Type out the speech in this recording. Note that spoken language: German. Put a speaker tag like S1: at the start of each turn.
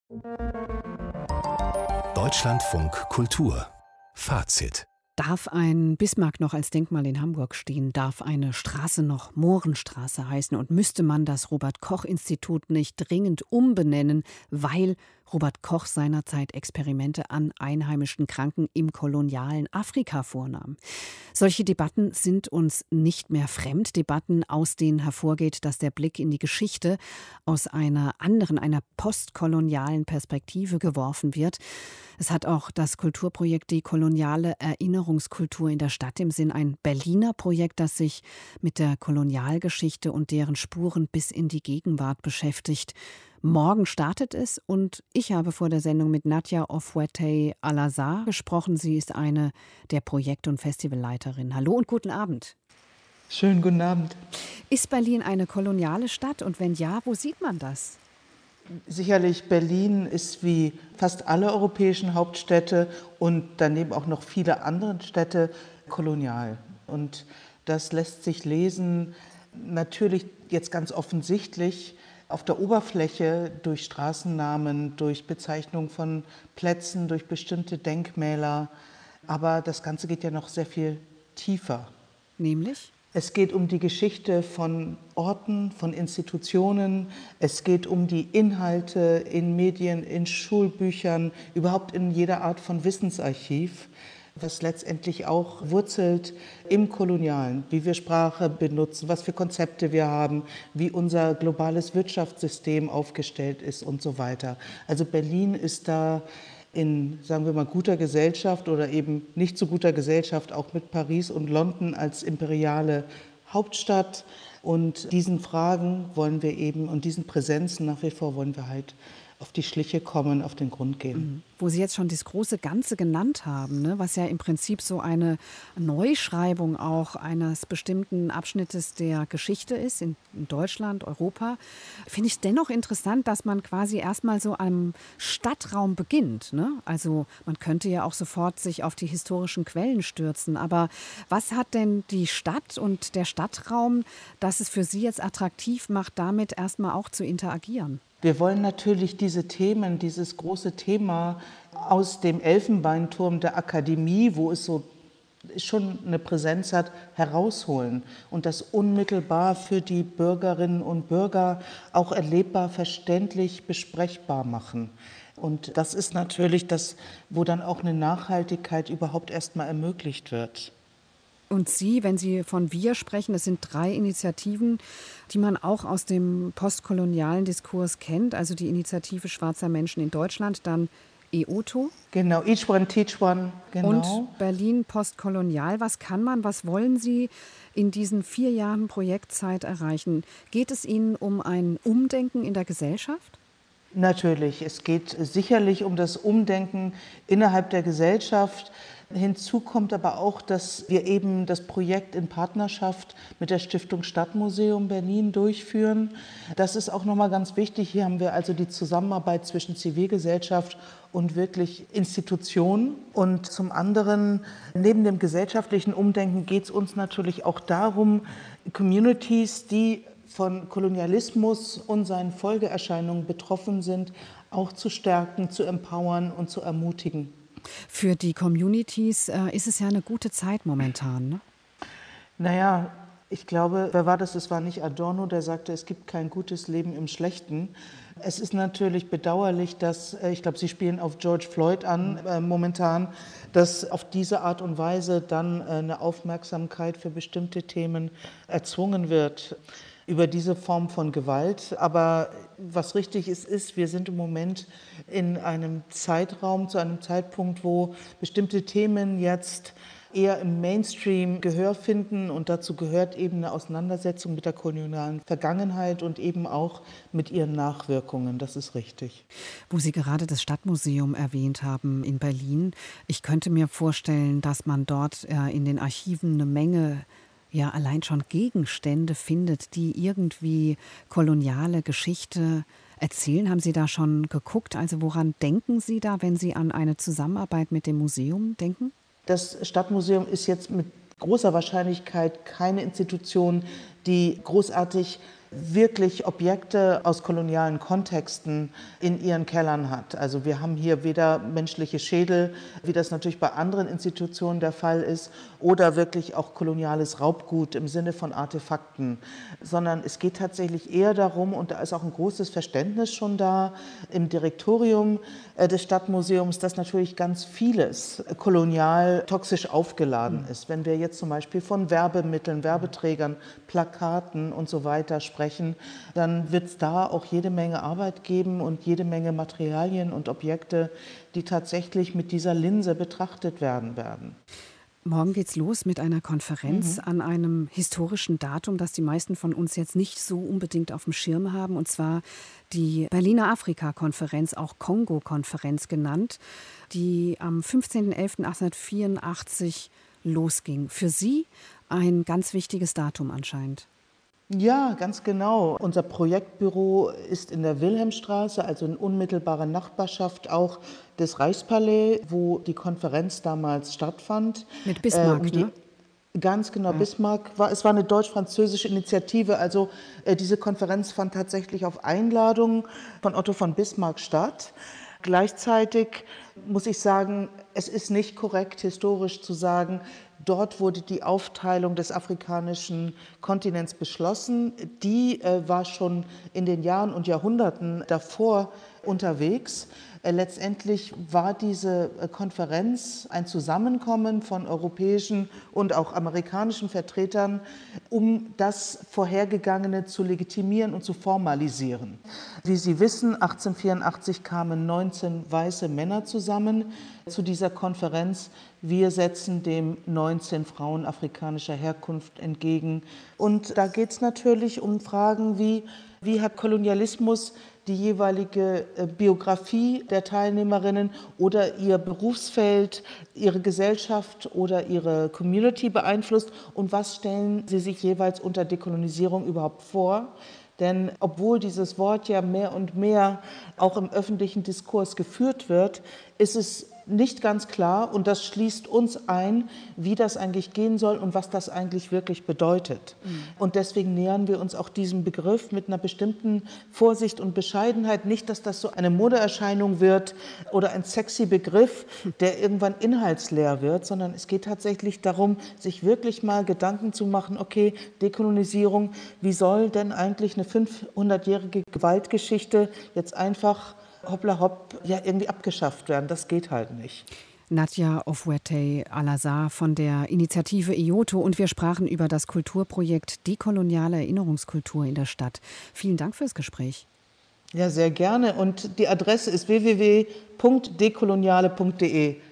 S1: Deutschlandfunk Kultur Fazit.
S2: Darf ein Bismarck noch als Denkmal in Hamburg stehen? Darf eine Straße noch Mohrenstraße heißen? Und müsste man das Robert-Koch-Institut nicht dringend umbenennen, weil Robert Koch seinerzeit Experimente an einheimischen Kranken im kolonialen Afrika vornahm? Solche Debatten sind uns nicht mehr fremd. Debatten, aus denen hervorgeht, dass der Blick in die Geschichte aus einer anderen, einer postkolonialen Perspektive geworfen wird. Es hat auch das Kulturprojekt Die koloniale Erinnerungskultur in der Stadt im Sinn, ein Berliner Projekt, das sich mit der Kolonialgeschichte und deren Spuren bis in die Gegenwart beschäftigt. Morgen startet es und ich habe vor der Sendung mit Nadja Ofwetey-Alazar gesprochen. Sie ist eine der Projekt- und Festivalleiterinnen. Hallo und guten Abend.
S3: Schönen guten Abend.
S2: Ist Berlin eine koloniale Stadt und wenn ja, wo sieht man das?
S3: Sicherlich, Berlin ist wie fast alle europäischen Hauptstädte und daneben auch noch viele andere Städte kolonial. Und das lässt sich lesen, natürlich jetzt ganz offensichtlich auf der Oberfläche durch Straßennamen, durch Bezeichnung von Plätzen, durch bestimmte Denkmäler. Aber das Ganze geht ja noch sehr viel tiefer.
S2: Nämlich?
S3: Es geht um die Geschichte von Orten, von Institutionen. Es geht um die Inhalte in Medien, in Schulbüchern, überhaupt in jeder Art von Wissensarchiv, was letztendlich auch wurzelt im Kolonialen, wie wir Sprache benutzen, was für Konzepte wir haben, wie unser globales Wirtschaftssystem aufgestellt ist und so weiter. Also Berlin ist da in, sagen wir mal, guter Gesellschaft oder eben nicht so guter Gesellschaft, auch mit Paris und London als imperiale Hauptstadt. Und diesen Fragen wollen wir eben und diesen Präsenzen nach wie vor wollen wir halt auf die Schliche kommen, auf den Grund gehen.
S2: Wo Sie jetzt schon das große Ganze genannt haben, ne, was ja im Prinzip so eine Neuschreibung auch eines bestimmten Abschnittes der Geschichte ist, in Deutschland, Europa, finde ich es dennoch interessant, dass man quasi erstmal so am Stadtraum beginnt. Ne? Also man könnte ja auch sofort sich auf die historischen Quellen stürzen. Aber was hat denn die Stadt und der Stadtraum, dass es für Sie jetzt attraktiv macht, damit erstmal auch zu interagieren?
S3: Wir wollen natürlich diese Themen, dieses große Thema aus dem Elfenbeinturm der Akademie, wo es so schon eine Präsenz hat, herausholen und das unmittelbar für die Bürgerinnen und Bürger auch erlebbar, verständlich, besprechbar machen. Und das ist natürlich das, wo dann auch eine Nachhaltigkeit überhaupt erstmal ermöglicht wird.
S2: Und Sie, wenn Sie von wir sprechen, das sind 3 Initiativen, die man auch aus dem postkolonialen Diskurs kennt, also die Initiative Schwarzer Menschen in Deutschland, dann EOTO.
S3: Genau, Each One Teach One. Genau.
S2: Und Berlin postkolonial. Was kann man, was wollen Sie in diesen 4 Jahren Projektzeit erreichen? Geht es Ihnen um ein Umdenken in der Gesellschaft?
S3: Natürlich, es geht sicherlich um das Umdenken innerhalb der Gesellschaft. Hinzu kommt aber auch, dass wir eben das Projekt in Partnerschaft mit der Stiftung Stadtmuseum Berlin durchführen. Das ist auch nochmal ganz wichtig. Hier haben wir also die Zusammenarbeit zwischen Zivilgesellschaft und wirklich Institutionen. Und zum anderen, neben dem gesellschaftlichen Umdenken geht es uns natürlich auch darum, Communities, die von Kolonialismus und seinen Folgeerscheinungen betroffen sind, auch zu stärken, zu empowern und zu ermutigen.
S2: Für die Communities ist es ja eine gute Zeit momentan, ne?
S3: Naja, ich glaube, wer war das? Es war nicht Adorno, der sagte, es gibt kein gutes Leben im Schlechten. Es ist natürlich bedauerlich, dass, ich glaube, Sie spielen auf George Floyd an momentan, dass auf diese Art und Weise dann eine Aufmerksamkeit für bestimmte Themen erzwungen wird über diese Form von Gewalt. Aber was richtig ist, wir sind im Moment in einem Zeitraum, zu einem Zeitpunkt, wo bestimmte Themen jetzt eher im Mainstream Gehör finden und dazu gehört eben eine Auseinandersetzung mit der kolonialen Vergangenheit und eben auch mit ihren Nachwirkungen. Das ist richtig.
S2: Wo Sie gerade das Stadtmuseum erwähnt haben in Berlin, ich könnte mir vorstellen, dass man dort in den Archiven eine Menge allein schon Gegenstände findet, die irgendwie koloniale Geschichte erzählen. Haben Sie da schon geguckt? Also woran denken Sie da, wenn Sie an eine Zusammenarbeit mit dem Museum denken?
S3: Das Stadtmuseum ist jetzt mit großer Wahrscheinlichkeit keine Institution, die großartig wirklich Objekte aus kolonialen Kontexten in ihren Kellern hat. Also wir haben hier weder menschliche Schädel, wie das natürlich bei anderen Institutionen der Fall ist, oder wirklich auch koloniales Raubgut im Sinne von Artefakten, sondern es geht tatsächlich eher darum, und da ist auch ein großes Verständnis schon da im Direktorium des Stadtmuseums, dass natürlich ganz vieles kolonial toxisch aufgeladen ist. Wenn wir jetzt zum Beispiel von Werbemitteln, Werbeträgern, Plakaten und so weiter sprechen, dann wird es da auch jede Menge Arbeit geben und jede Menge Materialien und Objekte, die tatsächlich mit dieser Linse betrachtet werden.
S2: Morgen geht's los mit einer Konferenz an einem historischen Datum, das die meisten von uns jetzt nicht so unbedingt auf dem Schirm haben, und zwar die Berliner Afrika-Konferenz, auch Kongo-Konferenz genannt, die am 15.11.1884 losging. Für Sie ein ganz wichtiges Datum anscheinend.
S3: Ja, ganz genau. Unser Projektbüro ist in der Wilhelmstraße, also in unmittelbarer Nachbarschaft auch des Reichspalais, wo die Konferenz damals stattfand.
S2: Mit Bismarck, ne?
S3: Ganz genau, ja. Bismarck es war eine deutsch-französische Initiative, also diese Konferenz fand tatsächlich auf Einladung von Otto von Bismarck statt. Gleichzeitig muss ich sagen, es ist nicht korrekt, historisch zu sagen, dort wurde die Aufteilung des afrikanischen Kontinents beschlossen. Die war schon in den Jahren und Jahrhunderten davor unterwegs. Letztendlich war diese Konferenz ein Zusammenkommen von europäischen und auch amerikanischen Vertretern, um das Vorhergegangene zu legitimieren und zu formalisieren. Wie Sie wissen, 1884 kamen 19 weiße Männer zusammen zu dieser Konferenz. Wir setzen dem 19 Frauen afrikanischer Herkunft entgegen. Und da geht es natürlich um Fragen wie hat Kolonialismus die jeweilige Biografie der Teilnehmerinnen oder ihr Berufsfeld, ihre Gesellschaft oder ihre Community beeinflusst und was stellen sie sich jeweils unter Dekolonisierung überhaupt vor? Denn obwohl dieses Wort ja mehr und mehr auch im öffentlichen Diskurs geführt wird, ist es nicht ganz klar, und das schließt uns ein, wie das eigentlich gehen soll und was das eigentlich wirklich bedeutet. Und deswegen nähern wir uns auch diesem Begriff mit einer bestimmten Vorsicht und Bescheidenheit. Nicht, dass das so eine Modeerscheinung wird oder ein sexy Begriff, der irgendwann inhaltsleer wird, sondern es geht tatsächlich darum, sich wirklich mal Gedanken zu machen, okay, Dekolonisierung, wie soll denn eigentlich eine 500-jährige Gewaltgeschichte jetzt einfach hoppla hopp, ja, irgendwie abgeschafft werden. Das geht halt nicht.
S2: Nadja Ofwetey-Alazar von der Initiative IOTO, und wir sprachen über das Kulturprojekt Dekoloniale Erinnerungskultur in der Stadt. Vielen Dank fürs Gespräch.
S3: Ja, sehr gerne. Und die Adresse ist www.dekoloniale.de.